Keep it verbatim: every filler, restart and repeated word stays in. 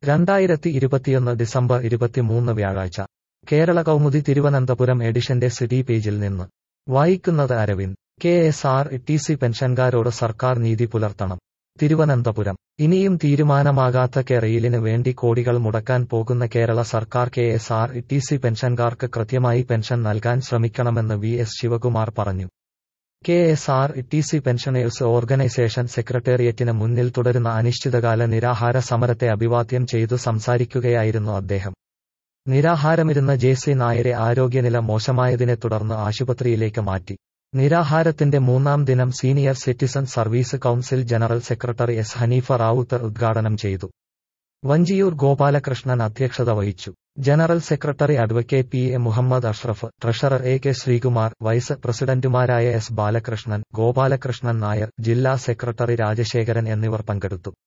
രണ്ടായിരത്തി ഇരുപത്തിയൊന്ന് ഡിസംബർ ഇരുപത്തിമൂന്ന് വ്യാഴാഴ്ച കേരള കൗമുദി തിരുവനന്തപുരം എഡിഷന്റെ സിറ്റി പേജിൽ നിന്ന് വായിക്കുന്നത് Aravind. K S R T C പെൻഷൻകാരോട് സർക്കാർ നീതി പുലർത്തണം. തിരുവനന്തപുരം. ഇനിയും തീരുമാനമാകാത്ത കെ റെയിലിന് വേണ്ടി കോടികൾ മുടക്കാൻ പോകുന്ന കേരള സർക്കാർ K S R T C പെൻഷൻകാർക്ക് കൃത്യമായി പെൻഷൻ നൽകാൻ ശ്രമിക്കണമെന്ന് വി എസ് ശിവകുമാർ പറഞ്ഞു. K S R T C pensioners organisation സെക്രട്ടേറിയറ്റിന് മുന്നിൽ തുടരുന്ന അനിശ്ചിതകാല നിരാഹാര സമരത്തെ അഭിവാദ്യം ചെയ്തു സംസാരിക്കുകയായിരുന്നു അദ്ദേഹം. നിരാഹാരമിരുന്ന ജെ സി നായരെ ആരോഗ്യനില മോശമായതിനെ തുടർന്ന് ആശുപത്രിയിലേക്ക് മാറ്റി. നിരാഹാരത്തിന്റെ മൂന്നാം ദിനം senior citizen service council general secretary S Haneefa Rawther ഉദ്ഘാടനം ചെയ്തു. വഞ്ചിയൂർ ഗോപാലകൃഷ്ണൻ അധ്യക്ഷത വഹിച്ചു. General secretary advocate P A Muhammad Ashraf, treasurer A K Sreekumar, vice പ്രസിഡന്റുമാരായ എസ് ബാലകൃഷ്ണൻ, ഗോപാലകൃഷ്ണൻ നായർ, ജില്ലാ സെക്രട്ടറി രാജശേഖരൻ എന്നിവർ പങ്കെടുത്തു.